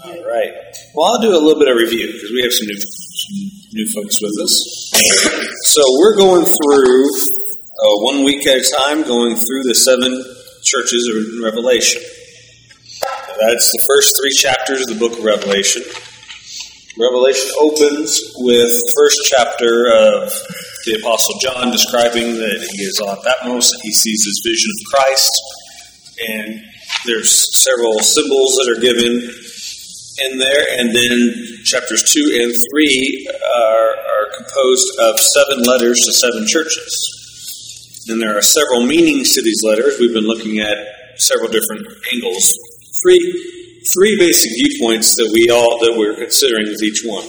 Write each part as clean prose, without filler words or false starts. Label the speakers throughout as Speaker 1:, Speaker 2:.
Speaker 1: All right. Well, I'll do a little bit of review because we have some new folks with us. So we're going through 1 week at a time, going through the 7 churches of Revelation. That's the first 3 chapters of the book of Revelation. Revelation opens with the first chapter of the Apostle John describing that he is on Patmos and he sees his vision of Christ. And there's several symbols that are given in there. And then chapters 2 and 3 are composed of 7 letters to 7 churches. And there are several meanings to these letters. We've been looking at several different angles. Three basic viewpoints that we're considering with each one.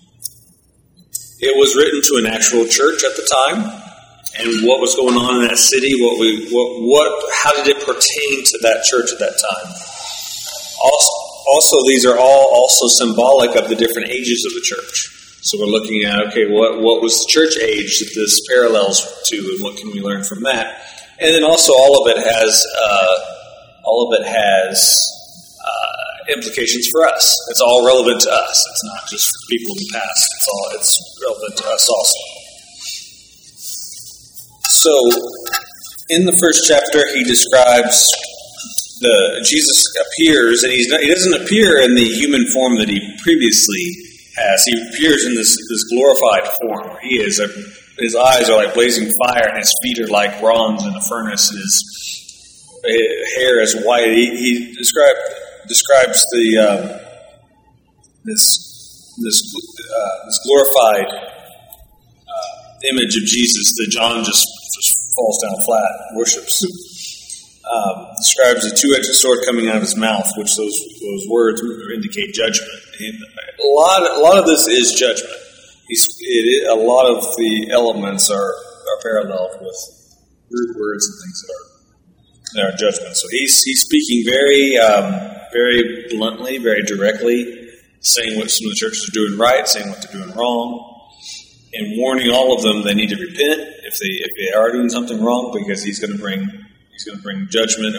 Speaker 1: It was written to an actual church at the time, and what was going on in that city. How did it pertain to that church at that time? Also, these are all also symbolic of the different ages of the church. So we're looking at what was the church age that this parallels to, and what can we learn from that? And then also all of it has implications for us. It's all relevant to us. It's not just for people in the past. It's relevant to us also. So, in the first chapter, he describes Jesus appears, and he doesn't appear in the human form that he previously has. He appears in this glorified form. His eyes are like blazing fire, and his feet are like bronze in a furnace, and his hair is white. He describes this glorified image of Jesus that John just falls down flat and worships. Describes a 2-edged sword coming out of his mouth, which those words indicate judgment. A lot of this is judgment. A lot of the elements are paralleled with root words and things that are judgment. So he's speaking very bluntly, very directly, saying what some of the churches are doing right, saying what they're doing wrong, and warning all of them they need to repent if they are doing something wrong, because he's going to bring judgment.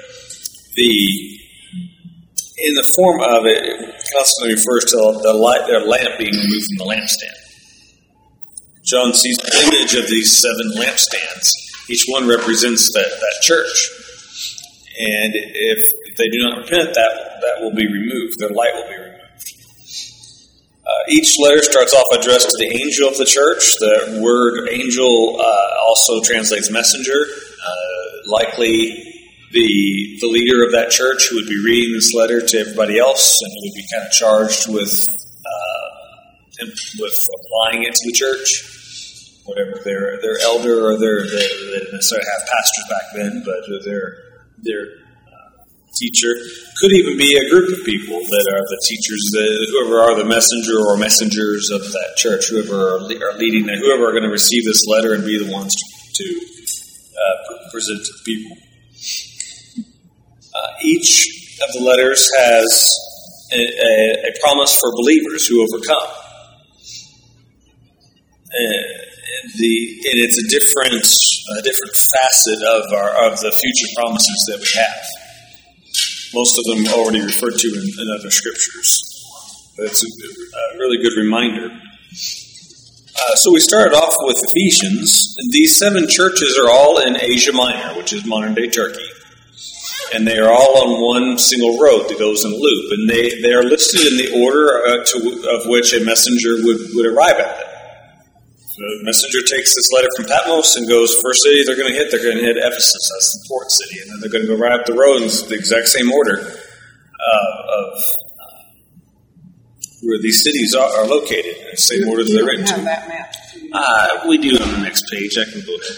Speaker 1: In the form of it constantly refers to their lamp being removed from the lampstand. John sees the image of these 7 lampstands. Each one represents that church. And if they do not repent, that will be removed. Their light will be removed. Each letter starts off addressed to the angel of the church. The word angel also translates messenger. Likely the leader of that church who would be reading this letter to everybody else, and who would be kind of charged with applying it to the church. Whatever their elder or they didn't necessarily have pastors back then, but their teacher could even be a group of people that are the teachers, whoever are the messenger or messengers of that church, whoever are leading that, whoever are going to receive this letter and be the ones to present to the people. Each of the letters has a promise for believers who overcome. And it's a different facet of the future promises that we have. Most of them already referred to in other scriptures. But it's a really good reminder. So we started off with Ephesians. These 7 churches are all in Asia Minor, which is modern-day Turkey. And they are all on one single road that goes in a loop. And they are listed in the order of which a messenger would arrive at it. The messenger takes this letter from Patmos and goes, first city they're going to hit Ephesus. That's the port city. And then they're going to go right up the road in the exact same order of where these cities are located. In the same order that they're into.
Speaker 2: Have that map.
Speaker 1: We do on the next page. I can go ahead.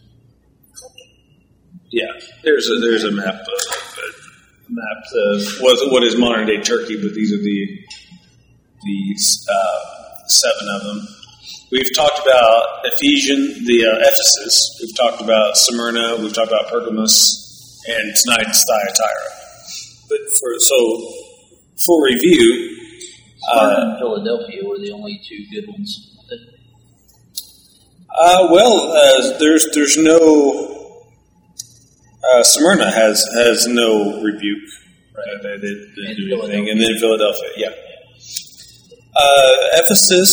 Speaker 1: Yeah, there's a map of what is modern day Turkey, but these are the 7 of them. We've talked about Ephesus. We've talked about Smyrna. We've talked about Pergamos, and tonight it's Thyatira. But for review,
Speaker 3: Smyrna and Philadelphia were the only 2 good ones.
Speaker 1: There's no. Smyrna has no rebuke,
Speaker 3: Right.
Speaker 1: They didn't
Speaker 3: And
Speaker 1: do anything.
Speaker 3: Philadelphia.
Speaker 1: And then Philadelphia, yeah. Ephesus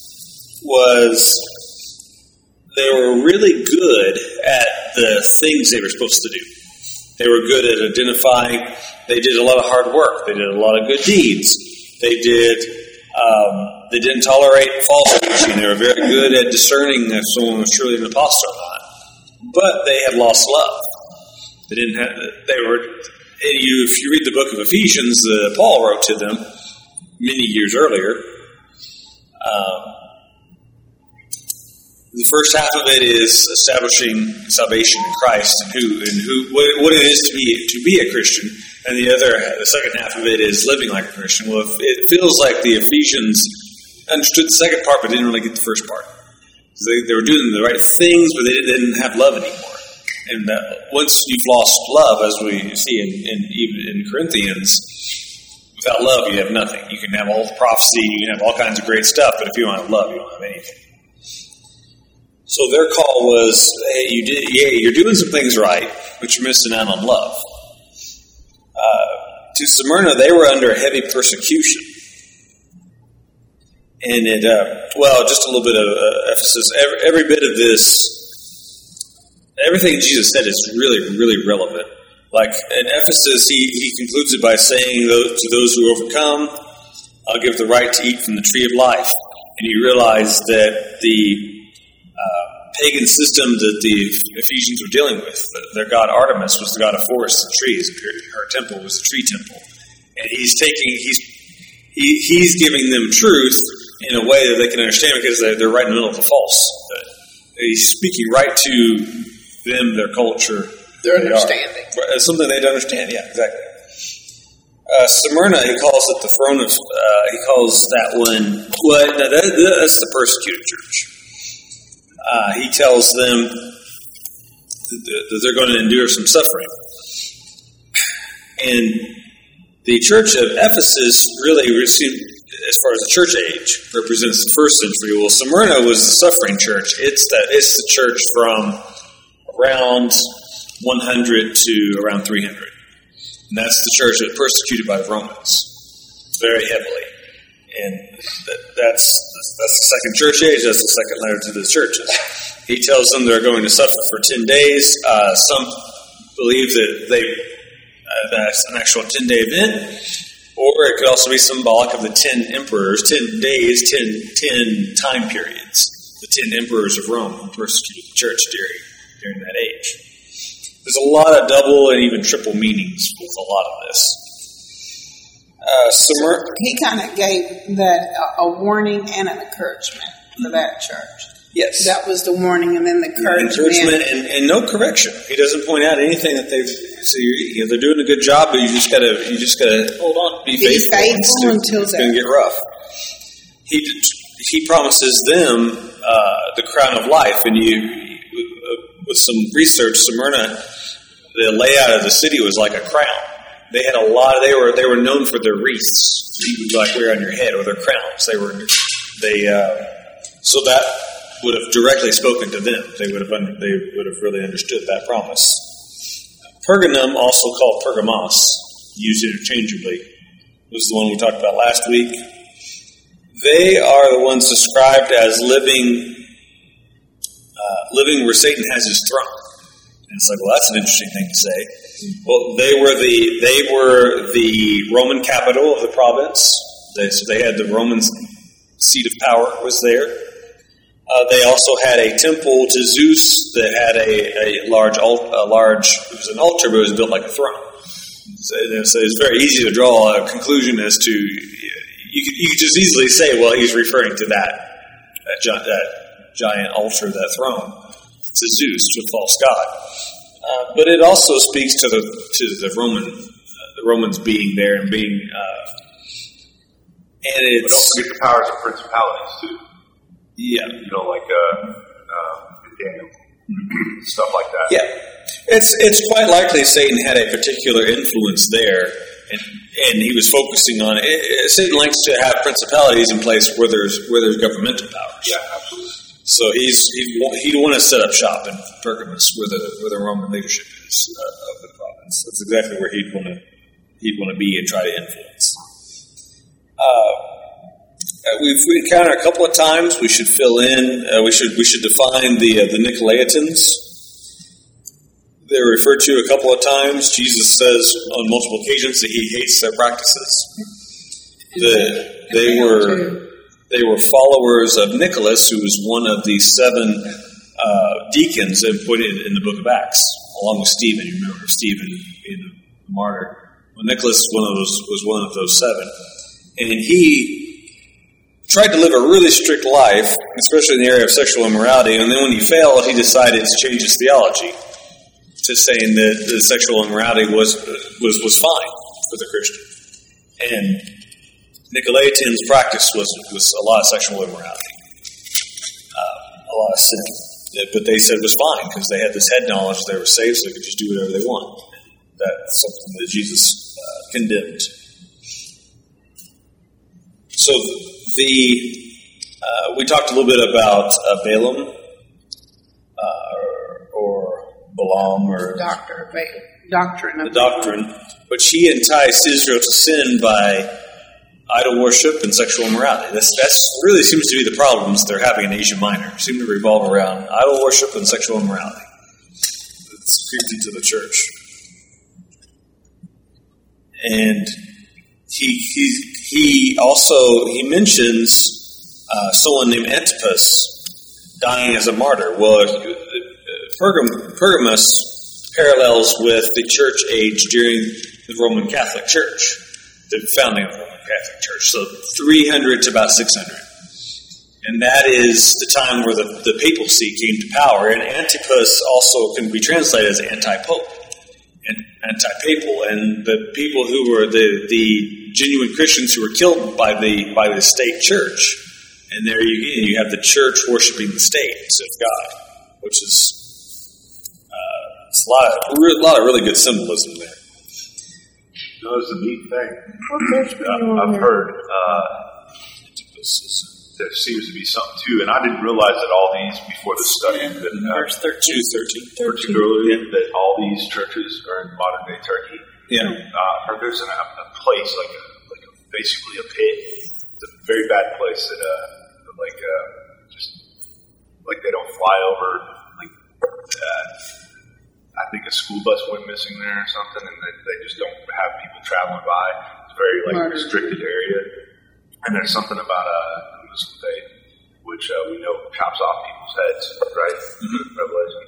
Speaker 1: they were really good at the things they were supposed to do. They were good at identifying. They did a lot of hard work. They did a lot of good deeds. They didn't tolerate false teaching. They were very good at discerning if someone was truly an apostle or not. But they had lost love. They didn't have. They were. If you read the book of Ephesians, Paul wrote to them many years earlier. The first half of it is establishing salvation in Christ and what it is to be a Christian, and the second half of it is living like a Christian. Well, it feels like the Ephesians understood the second part, but didn't really get the first part. They were doing the right things, but they didn't have love anymore. And once you've lost love, as we see even in Corinthians, without love you have nothing. You can have all the prophecy, you can have all kinds of great stuff, but if you don't have love, you don't have anything. So their call was, hey, you're doing some things right, but you're missing out on love. To Smyrna, they were under heavy persecution. And just a little bit of Ephesus. Every bit of this, everything Jesus said is really, really relevant. Like in Ephesus, he concludes it by saying, to those who overcome, I'll give the right to eat from the tree of life. And you realize that the pagan system that the Ephesians were dealing with, their god Artemis was the god of forests and trees. Her temple was the tree temple. And he's giving them truth in a way that they can understand because they're right in the middle of the false. He's speaking right to them, their culture.
Speaker 2: Their understanding.
Speaker 1: Something they'd understand, yeah, exactly. Smyrna, he calls it the throne of, he calls that one, that's the persecuted church. He tells them that they're going to endure some suffering. And the church of Ephesus really received, as far as the church age, represents the first century. Well, Smyrna was the suffering church. It's the church from around 100 to around 300. And that's the church that was persecuted by the Romans very heavily. And that's the second church age. That's the second letter to the churches. He tells them they're going to suffer for 10 days. Some believe that that's an actual 10-day event, or it could also be symbolic of the 10 emperors, 10 days, 10 time periods. The 10 emperors of Rome who persecuted the church during that age. There's a lot of double and even triple meanings with a lot of this.
Speaker 4: He kind of gave that a warning and an encouragement for that church.
Speaker 1: Yes.
Speaker 4: That was the warning and then the encouragement.
Speaker 1: And no correction. He doesn't point out anything that they're doing a good job, but you just gotta hold on, be faithful until it's going to get rough. He promises them the crown of life, and with some research, Smyrna, the layout of the city was like a crown. They had a lot of. They were known for their wreaths you would like wear on your head, or their crowns. So that would have directly spoken to them. They would have really understood that promise. Pergamum, also called Pergamos, used interchangeably, was the one we talked about last week. They are the ones described as living where Satan has his throne. And it's like, well, that's an interesting thing to say. Well, they were the Roman capital of the province. So they had the Roman seat of power was there. They also had a temple to Zeus that had a large. It was an altar, but it was built like a throne. So it's very easy to draw a conclusion as to. You could just easily say, well, he's referring to that giant altar, that throne, to Zeus, to a false god. But it also speaks to the Romans being there and being, and it's.
Speaker 2: But don't forget the powers of principalities too.
Speaker 1: Yeah,
Speaker 2: like Daniel, stuff like that.
Speaker 1: Yeah, it's quite likely Satan had a particular influence there, and he was focusing on it. Satan likes to have principalities in place where there's governmental powers.
Speaker 2: Yeah, absolutely.
Speaker 1: So he'd want to set up shop in Pergamus, where the Roman leadership is of the province. That's exactly where he'd want to he'd want to be and try to influence. We've encountered a couple of times. We should fill in. We should define the Nicolaitans. They're referred to a couple of times. Jesus says on multiple occasions that he hates their practices. They were followers of Nicholas, who was one of the 7 deacons appointed in the book of Acts, along with Stephen. You remember Stephen being the martyr. Well, Nicholas was one of those 7, and he tried to live a really strict life, especially in the area of sexual immorality. And then when he failed, he decided to change his theology to saying that the sexual immorality was fine for the Christian. And Nicolaitans' practice was a lot of sexual immorality, a lot of sin. But they said it was fine because they had this head knowledge they were saved, so they could just do whatever they want. That's something that Jesus condemned. So we talked a little bit about Balaam or Balaam or
Speaker 4: doctrine.
Speaker 1: But he enticed Israel to sin by idol worship and sexual immorality. That's really seems to be the problems they're having in Asia Minor. Seem to revolve around idol worship and sexual immorality. It's creeped into the church, and he also mentions someone named Antipas dying as a martyr. Well, Pergamos parallels with the church age during the Roman Catholic Church, the founding of the Roman Catholic Church. So 300 to about 600. And that is the time where the papacy came to power. And Antipas also can be translated as anti-pope and anti-papal. And the people who were the genuine Christians who were killed by the state church. And there you have the church worshiping the state instead of God, which is it's a lot of really good symbolism there.
Speaker 2: No, it's a neat thing. I've heard there seems to be something too, and I didn't realize that all these before the study.
Speaker 1: Verse 13.
Speaker 2: Particularly that all these churches are in modern day Turkey.
Speaker 1: Yeah,
Speaker 2: I heard there's a place basically a pit. It's a very bad place that they don't fly over. I think a school bus went missing there or something, and they just don't have people traveling by. It's a very restricted area. And there's something about the Muslim faith, which we know chops off people's heads, right? Revelation.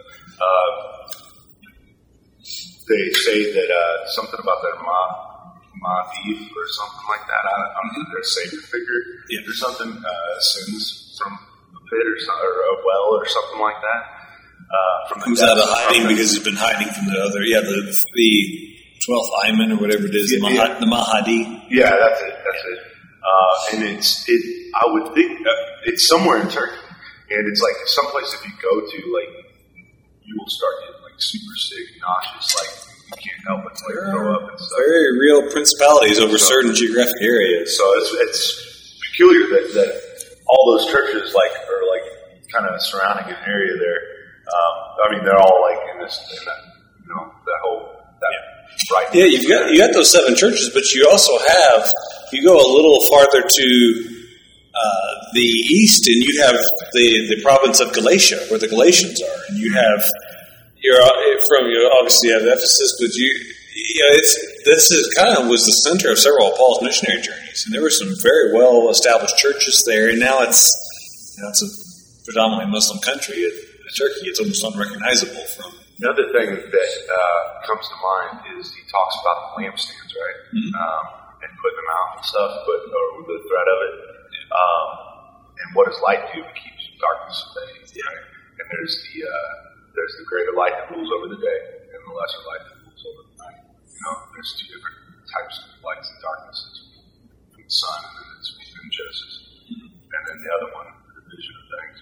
Speaker 2: They say that something about their Mahdi or something like that. Their savior figure or something sins from a pit or a well or something like that.
Speaker 1: Comes out of hiding because he's been hiding from the other. Yeah, the 12th Ayman or whatever it is, the Mahdi.
Speaker 2: Yeah, that's it. And I would think it's somewhere in Turkey, and it's like someplace if you go to, you will start getting super sick, nauseous, you can't help but throw up and stuff.
Speaker 1: Very real principalities over certain geographic areas.
Speaker 2: So it's peculiar that all those churches are kind of surrounding an area there. They're all in that whole right.
Speaker 1: Yeah, you got those 7 churches, but you also have, you go a little farther to the east, and you have the province of Galatia, where the Galatians are, and you have obviously you have Ephesus, but this is kind of was the center of several of Paul's missionary journeys, and there were some very well established churches there, and now it's a predominantly Muslim country. Turkey, it's almost unrecognizable from.
Speaker 2: Another thing that comes to mind is he talks about the lampstands, right? And putting them out and stuff, or the threat of it. And what does light do? It keeps darkness at bay. Right? And there's the greater light that rules over the day, and the lesser light that rules over the night. There's 2 different types of lights and darknesses. From the sun, and then it's in Genesis, and then the other one, the division of things.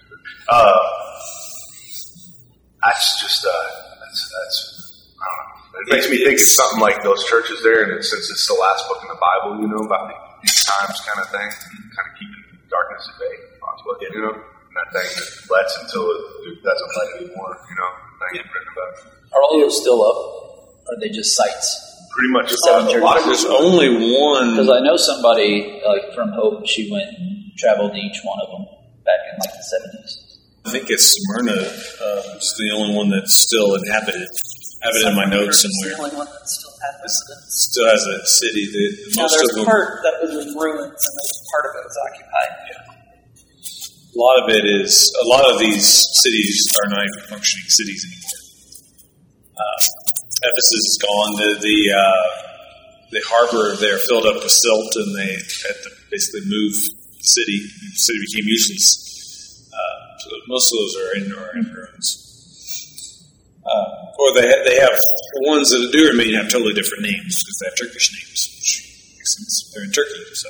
Speaker 2: That's just, that's I don't know. It makes me think it's something like those churches there, and since it's the last book in the Bible, about these times kind of thing, kind of keeping darkness at bay, possibly, and that thing that lets until it doesn't let anymore, thing written about.
Speaker 3: Are all those still up? Or are they just sites?
Speaker 2: pretty much
Speaker 3: Seven
Speaker 2: a lot of
Speaker 1: There's only one.
Speaker 3: Because I know somebody like from Hope. She went and traveled to each one of them back in like the 70s.
Speaker 1: I think it's Smyrna. It's the only one that's still inhabited. I have it in my notes
Speaker 5: It's
Speaker 1: somewhere.
Speaker 5: the only one that still had residents.
Speaker 1: Still has a city that
Speaker 5: Now,
Speaker 1: most
Speaker 5: there's
Speaker 1: of them.
Speaker 5: part that was in ruins, and there's part of it was occupied.
Speaker 1: A lot of it is. A lot of these cities are not even functioning cities anymore. Ephesus is gone. The harbor there filled up with silt, and they had to basically move the city. The city became useless. So most of those are in ruins. Or they have the ones that do remain have totally different names because they have Turkish names, which makes sense. They're in Turkey, so.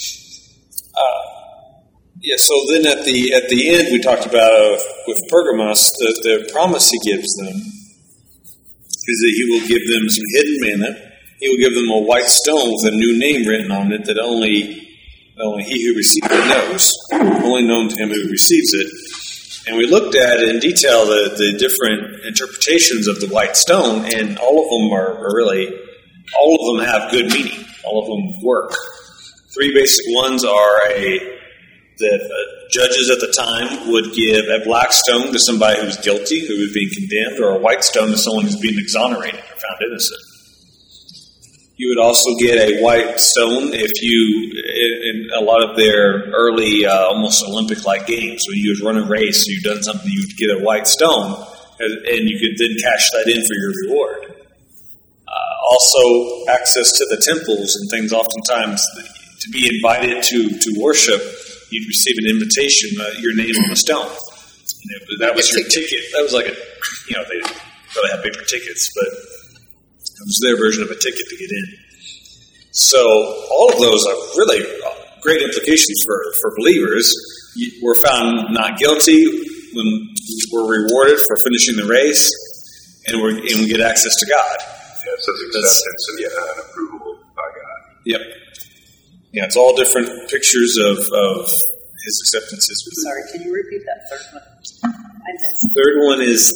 Speaker 1: Yeah. So then at the end we talked about with Pergamos the promise he gives them is that he will give them some hidden manna. He will give them a white stone with a new name written on it that only he who receives it knows, only known to him who receives it. And we looked at in detail the different interpretations of the white stone, and all of them are really, all of them have good meaning. All of them work. Three basic ones are that judges at the time would give a black stone to somebody who's guilty, who was being condemned, or a white stone to someone who's being exonerated or found innocent. You would also get a white stone if you, in a lot of their early, almost Olympic-like games, when you would run a race or you'd done something, you would get a white stone, and you could then cash that in for your reward. Also, access to the temples and things. Oftentimes, to be invited to worship, you'd receive an invitation, your name on a stone. And that was your ticket. That was like they didn't really have paper tickets, but it was their version of a ticket to get in. So all of those are really great implications for believers. We're found not guilty when we're rewarded for finishing the race, and we get access to God.
Speaker 2: Yeah, so it's acceptance and an approval by God.
Speaker 1: Yep. Yeah, it's all different pictures of his acceptances.
Speaker 5: Sorry, can you repeat that third one? I missed.
Speaker 1: The third one is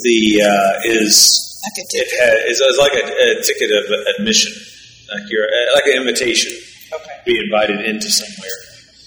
Speaker 1: it's like a ticket of admission, like an invitation.
Speaker 5: Okay.
Speaker 1: Be invited into somewhere.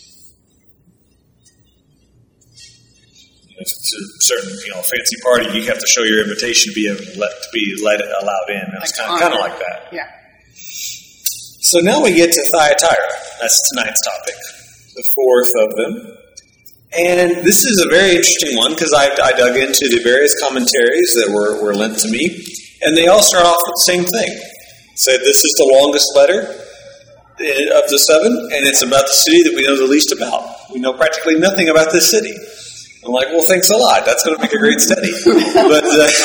Speaker 1: If it's a certain fancy party, you have to show your invitation to be allowed in. It's kind of like that.
Speaker 4: Yeah.
Speaker 1: So now we get to Thyatira. That's tonight's topic, the fourth of them. And this is a very interesting one because I dug into the various commentaries that were lent to me, and they all start off with the same thing. Say this is the longest letter of the seven, and it's about the city that we know the least about. We know practically nothing about this city. I'm like, well, thanks a lot. That's going to make a great study. But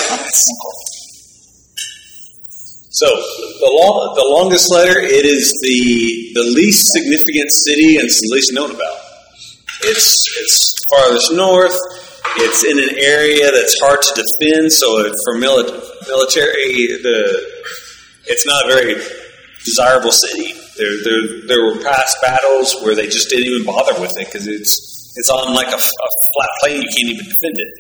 Speaker 1: so the longest letter, it is the least significant city and it's the least known about. It's farthest north. It's in an area that's hard to defend. So for military, it's not a very desirable city. There were past battles where they just didn't even bother with it because it's on like a flat plain. You can't even defend it.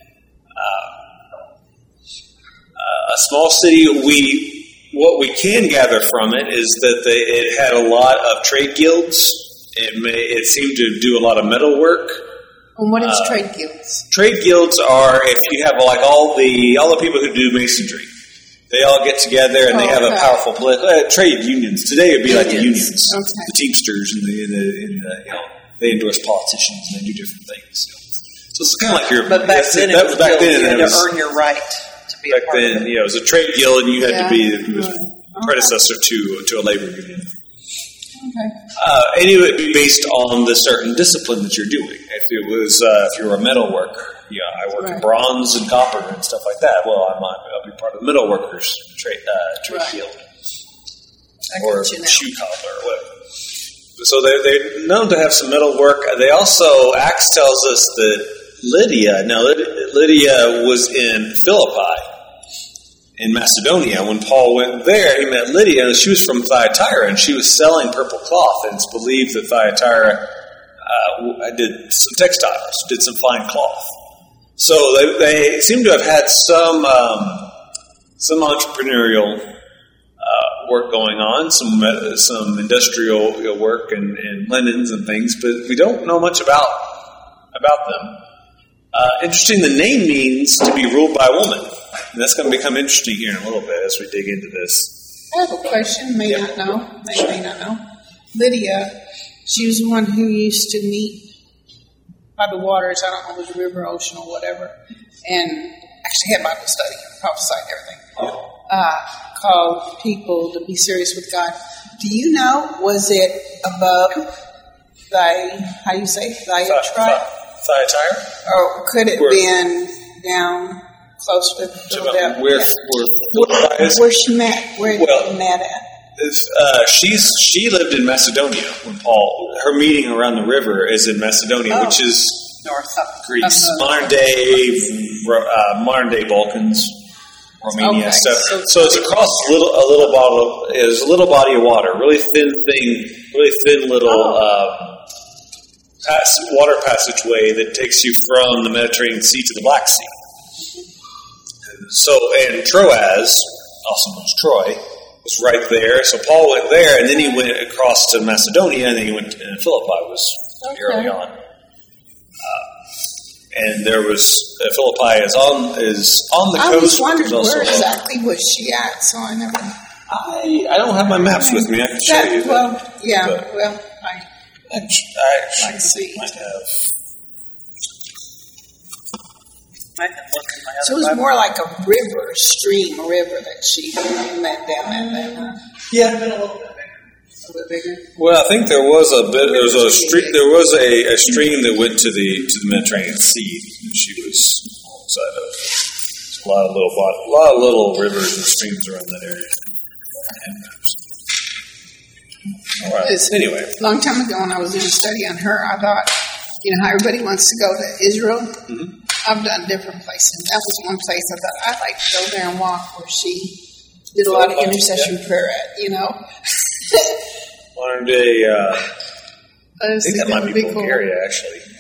Speaker 1: A small city. What we can gather from it is that it had a lot of trade guilds. It seemed to do a lot of metal work.
Speaker 4: And what is trade guilds?
Speaker 1: Trade guilds are if you have like all the people who do masonry. They all get together and they have a powerful trade unions. Today it would be like the unions, the Teamsters, and they endorse politicians and they do different things. So it's kind of like your.
Speaker 5: But back then, you had to earn your right to be a part of it.
Speaker 1: It was a trade guild, and you had to be the predecessor to a labor union.
Speaker 4: Okay.
Speaker 1: And it would be based on the certain discipline that you're doing. If you were a metal worker, I work in bronze and copper and stuff like that. Well, I'll be part of the metal workers trade guild, or shoe cobbler, or whatever. So they're known to have some metal work. They also, Acts tells us that Lydia was in Philippi, in Macedonia. When Paul went there, he met Lydia, and she was from Thyatira, and she was selling purple cloth, and it's believed that Thyatira did some textiles, did some fine cloth. So they seem to have had some entrepreneurial work going on, some industrial work and linens and things, but we don't know much about them. Interesting, the name means to be ruled by a woman. And that's going to become interesting here in a little bit as we dig into this.
Speaker 4: I have a question. May not know. Lydia, she was the one who used to meet by the waters. I don't know if it was a river, ocean, or whatever, and actually had Bible study, prophesied and everything. Called people to be serious with God. Do you know? Was it above Thyatira? Or could it been down close to Philadelphia? Where she met? Where they met at?
Speaker 1: She lived in Macedonia when her meeting around the river is in Macedonia, which is
Speaker 4: north of
Speaker 1: Greece, modern day Balkans, Romania.
Speaker 4: Okay.
Speaker 1: So it's across a little body of water, really thin little. Water passageway that takes you from the Mediterranean Sea to the Black Sea. And Troas, also known as Troy, was right there. So Paul went there, and then he went across to Macedonia, and then he went to Philippi. Was early on, and there was Philippi is on the coast.
Speaker 4: I was wondering where exactly was she at, so I never.
Speaker 1: I don't have my maps with me. I can show you. I actually might have.
Speaker 5: I can look in my other
Speaker 4: So it was
Speaker 5: Bible.
Speaker 4: more like a river that she met down there.
Speaker 1: Yeah,
Speaker 4: A little bit bigger.
Speaker 1: Well, I think there was a bit. There was a stream. There was a stream that went to the Mediterranean Sea. And she was alongside of. There's a lot of little rivers and streams around that area. All right. Anyway,
Speaker 4: A long time ago, when I was doing a study on her, I thought, how everybody wants to go to Israel. Mm-hmm. I've done different places. That was one place I thought I'd like to go there and walk, where she did a lot of intercession prayer at.
Speaker 1: Modern day. I think that might be Bulgaria, actually.